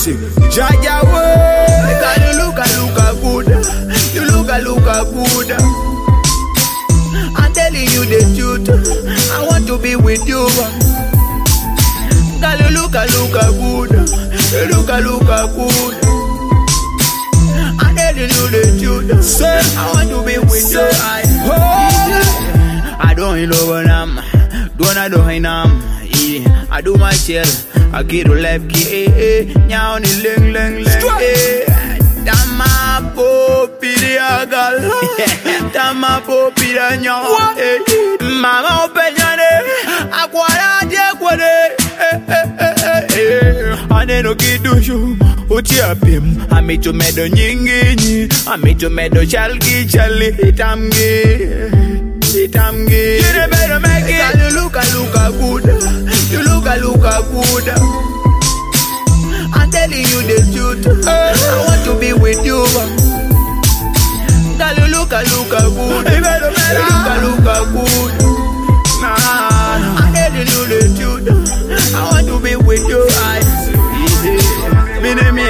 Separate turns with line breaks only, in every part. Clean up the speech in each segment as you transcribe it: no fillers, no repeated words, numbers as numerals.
sing. Jaja way.
Because you look good. You look good. I'm telling you the truth. I want to be with you. Girl, you look good. You look good. I'm telling you the truth.
Say,
I want to be with you. I don't love them. Don't them. I do my share. I get to left key. Now ni ling. Tama popi dia gal. Tama popi dia nyaw. Mama openyane. Akwara je kwade. Ane no kidushu. Uchi apim. Ami to medo nyingi. Ami to medo chalgi. Itamgi. You better make it. You look good. You look good. I'm telling you the truth. I want to be with you. Girl, you look good. You look good. Nah, I'm telling you the truth. I want to be with you. Bini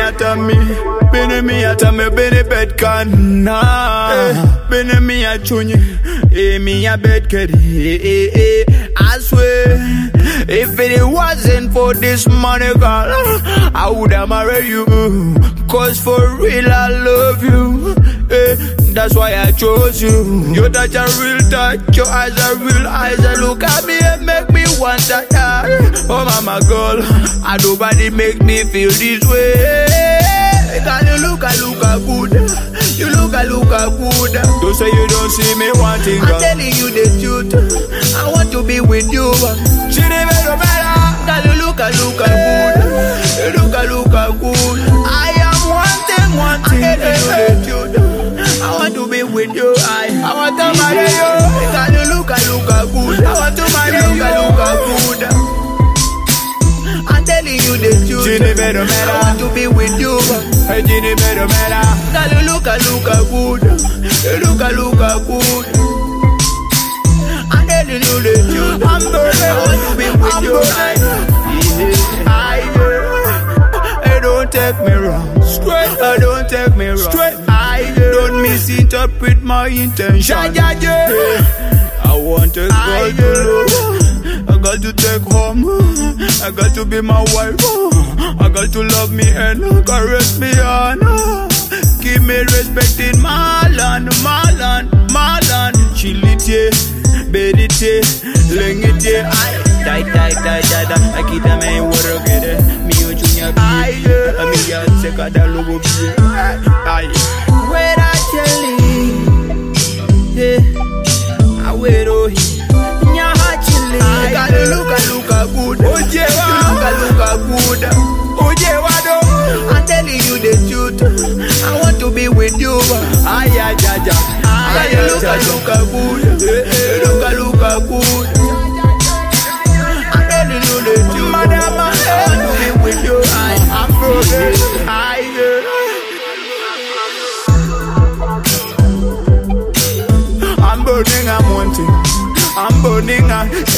atame bini bed can bini mi achunye mi a bed kedi. I swear, if it wasn't for this money, girl, I would have married you. Cause for real, I love you. That's why I chose you. Your touch a real touch, your eyes are real eyes. Look at me and make me want that. Oh, mama girl, I nobody make me feel this way. Because you look good. You look good. Don't say you don't see me wanting. I'm telling you the truth. I want to be with you. She never better. Because you look good. You look good. I am wanting. I'm telling you the truth. I want to be with you. I want to marry you. Because you look good. I want to marry you. Look good. I'm telling you the truth. I want to be with you.
Hey, Ginny, better.
Girl, you look good. You look good. I'm telling you the truth. I want to be with you. I don't take me wrong. Straight. I don't take me wrong. Straight. I don't misinterpret my intention. I want a girl to love. I got to take home. I got to be my wife. I got to love me and caress me on. Give me respect in my land. Chilite, bedite, lengite. Die. I keep them in water together. Me and Junior B. I mean, you take a logo. Where I tell you, I wait oh. You look good. You look good. I'm telling you the truth. I want to be with you.
Jaja.
You look good. You look good. I'm telling you the truth. Madam, I want to be with you. I'm broken. I'm burning, I'm wanting. I'm burning,